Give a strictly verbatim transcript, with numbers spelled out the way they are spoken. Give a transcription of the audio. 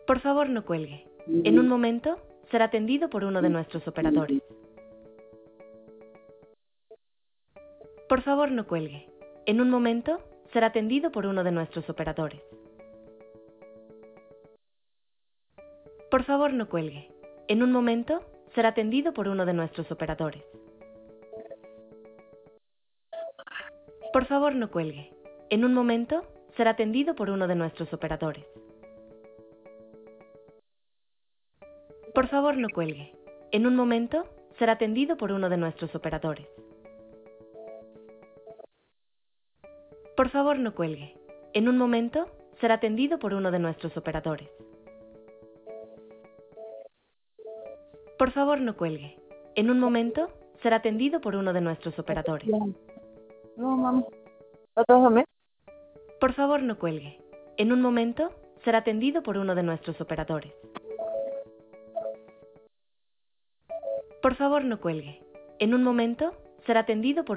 Por favor, no cuelgue. En un momento será atendido por uno de nuestros operadores. Por favor, no cuelgue. En un momento será atendido por uno de nuestros operadores. Por favor, no cuelgue. En un momento será atendido por uno de nuestros operadores. Por favor, no cuelgue. En un momento será atendido por uno de nuestros operadores. Por favor, no cuelgue. En un momento será atendido por uno de nuestros operadores. Por favor, no cuelgue. En un momento será atendido por uno de nuestros operadores. Por favor, no cuelgue. En un momento será atendido por uno de nuestros operadores. No, mami. ¿Otro dame? Por favor, no cuelgue. En un momento será atendido por uno de nuestros operadores. Por favor, no cuelgue. En un momento será atendido por